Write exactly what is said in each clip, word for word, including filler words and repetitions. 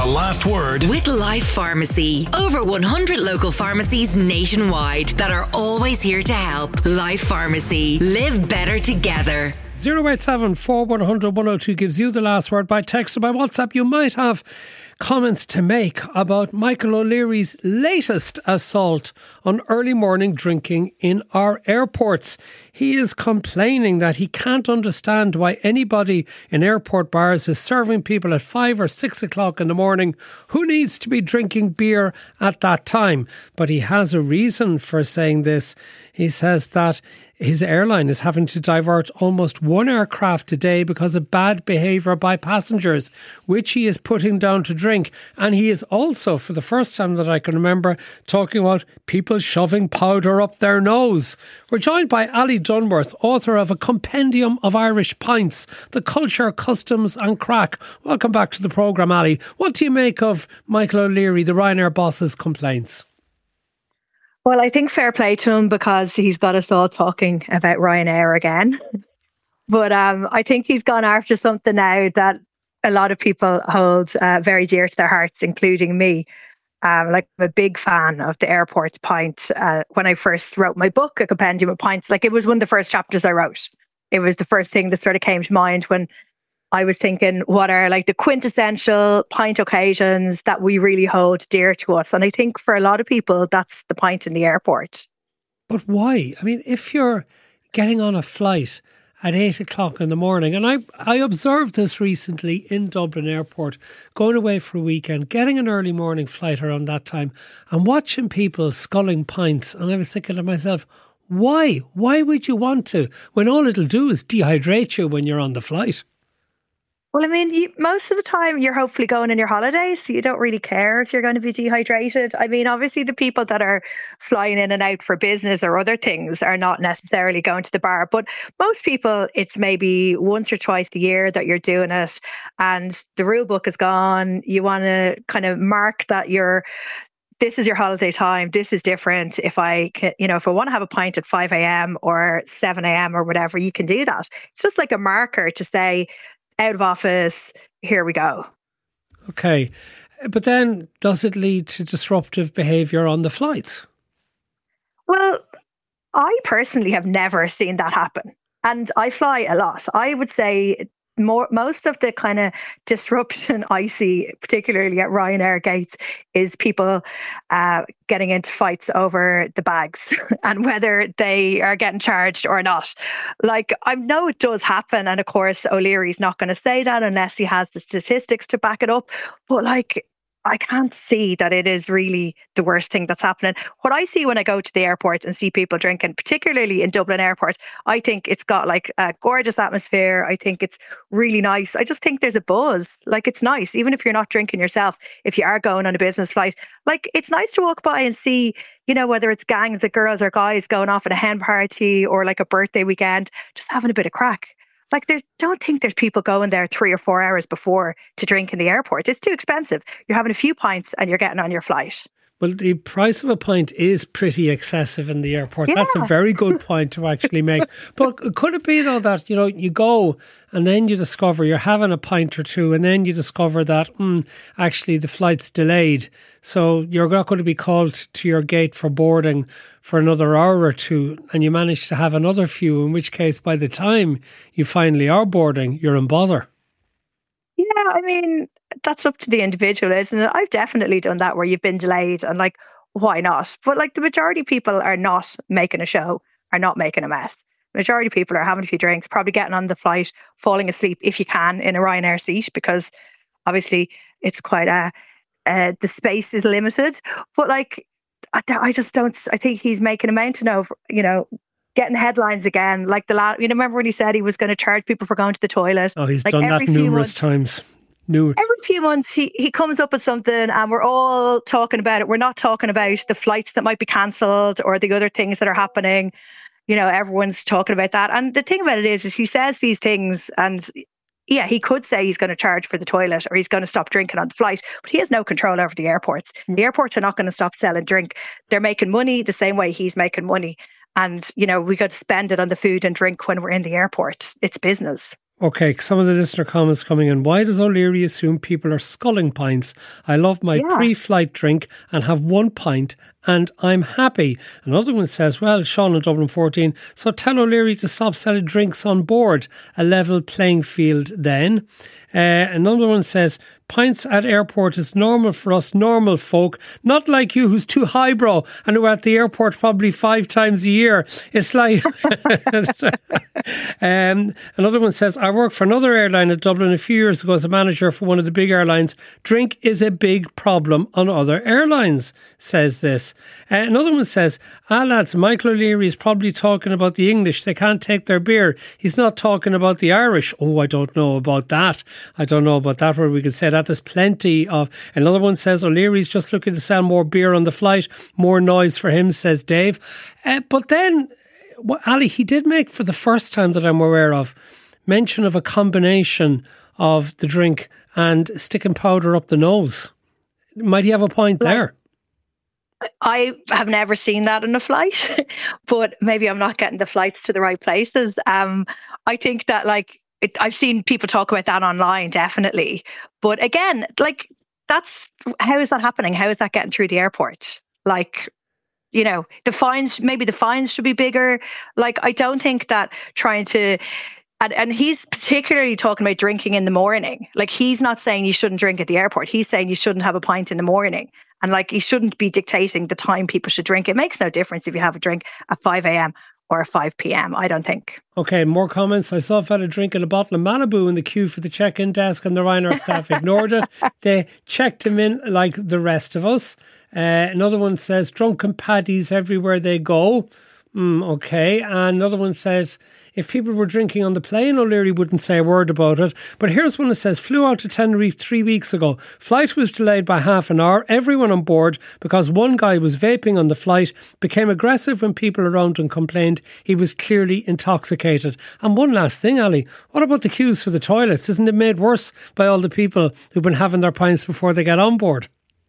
The Last Word with Life Pharmacy. Over one hundred local pharmacies nationwide that are always here to help. Life Pharmacy. Live better together. zero eight seven, four one zero zero, one zero two gives you the last word by text or by WhatsApp. You might have comments to make about Michael O'Leary's latest assault on early morning drinking in our airports. He is complaining that he can't understand why anybody in airport bars is serving people at five or six o'clock in the morning who needs to be drinking beer at that time. But he has a reason for saying this. He says that his airline is having to divert almost one aircraft a day because of bad behaviour by passengers, which he is putting down to drink. And he is also, for the first time that I can remember, talking about people shoving powder up their nose. We're joined by Ali Dunworth, author of A Compendium of Irish Pints, The Culture, Customs and Crack. Welcome back to the programme, Ali. What do you make of Michael O'Leary, the Ryanair boss's complaints? Well, I think fair play to him because he's got us all talking about Ryanair again. But um, I think he's gone after something now that a lot of people hold uh, very dear to their hearts, including me. Um, like I'm a big fan of the airport pint. Uh, when I first wrote my book, A Compendium of Pints, like it was one of the first chapters I wrote. It was the first thing that sort of came to mind when I was thinking, what are like the quintessential pint occasions that we really hold dear to us? And I think for a lot of people, that's the pint in the airport. But why? I mean, if you're getting on a flight at eight o'clock in the morning, and I, I observed this recently in Dublin Airport, going away for a weekend, getting an early morning flight around that time and watching people sculling pints. And I was thinking to myself, why? Why would you want to? When all it'll do is dehydrate you when you're on the flight. Well, I mean, you, most of the time you're hopefully going on your holidays, so you don't really care if you're going to be dehydrated. I mean, obviously the people that are flying in and out for business or other things are not necessarily going to the bar. But most people, it's maybe once or twice a year that you're doing it. And the rule book is gone. You want to kind of mark that you're this is your holiday time. This is different. If I can, you know, if I want to have a pint at five a.m. or seven a.m. or whatever, you can do that. It's just like a marker to say, out of office, here we go. Okay. But then does it lead to disruptive behaviour on the flights? Well, I personally have never seen that happen. And I fly a lot. I would say more most of the kind of disruption I see, particularly at Ryanair gates, is people uh, getting into fights over the bags and whether they are getting charged or not. Like, I know it does happen, and of course O'Leary's not going to say that unless he has the statistics to back it up, but like, I can't see that it is really the worst thing that's happening. What I see when I go to the airport and see people drinking, particularly in Dublin Airport, I think it's got like a gorgeous atmosphere. I think it's really nice. I just think there's a buzz. Like, it's nice, even if you're not drinking yourself, if you are going on a business flight, like it's nice to walk by and see, you know, whether it's gangs of girls or guys going off at a hen party or like a birthday weekend, just having a bit of crack. Like, there's, don't think there's people going there three or four hours before to drink in the airport. It's too expensive. You're having a few pints and you're getting on your flight. Well, the price of a pint is pretty excessive in the airport. Yeah. That's a very good point to actually make. But could it be, though, that, you know, you go and then you discover you're having a pint or two and then you discover that, mm, actually, the flight's delayed. So you're not going to be called to your gate for boarding for another hour or two, and you manage to have another few, in which case, by the time you finally are boarding, you're in bother. Yeah, I mean, that's up to the individual, isn't it? I've definitely done that where you've been delayed and like, why not? But like, the majority of people are not making a show, are not making a mess. The majority of people are having a few drinks, probably getting on the flight, falling asleep if you can in a Ryanair seat, because obviously it's quite a, uh, the space is limited. But like, I, I just don't, I think he's making a mountain of, you know, getting headlines again. Like the last, you know, remember when he said he was going to charge people for going to the toilet? Oh, he's like done that numerous times. New. Every few months he, he comes up with something and we're all talking about it. We're not talking about the flights that might be cancelled or the other things that are happening. You know, everyone's talking about that. And the thing about it is, is he says these things and yeah, he could say he's going to charge for the toilet or he's going to stop drinking on the flight, but he has no control over the airports. The airports are not going to stop selling drink. They're making money the same way he's making money. And, you know, we got to spend it on the food and drink when we're in the airport. It's business. Okay, some of the listener comments coming in. Why does O'Leary assume people are sculling pints? I love my yeah. pre-flight drink and have one pint and I'm happy. Another one says, well, Sean in Dublin fourteen, so tell O'Leary to stop selling drinks on board. A level playing field then. Uh, another one says, pints at airport is normal for us normal folk, not like you who's too highbrow and who are at the airport probably five times a year. It's like... um, another one says, I worked for another airline at Dublin a few years ago as a manager for one of the big airlines. Drink is a big problem on other airlines, says this. Uh, another one says, ah lads, Michael O'Leary is probably talking about the English. They can't take their beer. He's not talking about the Irish. Oh, I don't know about that. I don't know about that, where we could say that. There's plenty of... Another one says, O'Leary's just looking to sell more beer on the flight. More noise for him, says Dave. Uh, but then, well, Ali, he did make, for the first time that I'm aware of, mention of a combination of the drink and sticking powder up the nose. Might he have a point there? I have never seen that on a flight, but maybe I'm not getting the flights to the right places. Um, I think that, like, It, I've seen people talk about that online, definitely. But again, like, that's, how is that happening? How is that getting through the airport? Like, you know, the fines, maybe the fines should be bigger. Like, I don't think that trying to, and, and he's particularly talking about drinking in the morning. Like, he's not saying you shouldn't drink at the airport. He's saying you shouldn't have a pint in the morning. And like, he shouldn't be dictating the time people should drink. It makes no difference if you have a drink at five a.m. or five p.m, I don't think. Okay, more comments. I saw a fella drinking a bottle of Malibu in the queue for the check-in desk and the Ryanair staff ignored it. They checked him in like the rest of us. Uh, another one says, drunken paddies everywhere they go. Mm, okay. And another one says, if people were drinking on the plane, O'Leary wouldn't say a word about it. But here's one that says, flew out to Tenerife three weeks ago. Flight was delayed by half an hour. Everyone on board, because one guy was vaping on the flight, became aggressive when people around him complained he was clearly intoxicated. And one last thing, Ali, what about the queues for the toilets? Isn't it made worse by all the people who've been having their pints before they get on board?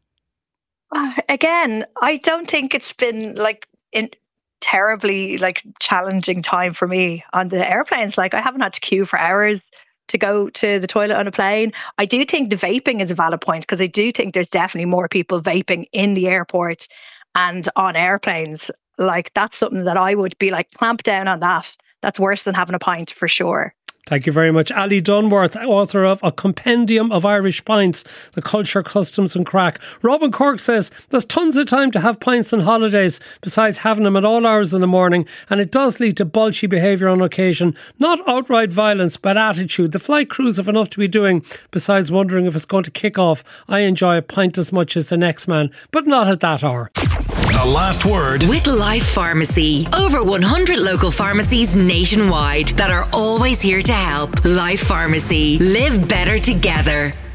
Uh, again, I don't think it's been like... in. terribly like challenging time for me on the airplanes. Like, I haven't had to queue for hours to go to the toilet on a plane. I do think the vaping is a valid point, because I do think there's definitely more people vaping in the airport and on airplanes. Like, that's something that I would be like, clamp down on that. That's worse than having a pint for sure. Thank you very much. Ali Dunworth, author of A Compendium of Irish Pints, The Culture, Customs and Crack. Robin Cork says, there's tons of time to have pints on holidays besides having them at all hours in the morning, and it does lead to bolshy behaviour on occasion. Not outright violence, but attitude. The flight crews have enough to be doing besides wondering if it's going to kick off. I enjoy a pint as much as the next man, but not at that hour. The last word with Life Pharmacy. Over one hundred local pharmacies nationwide that are always here to help. Life Pharmacy. Live better together.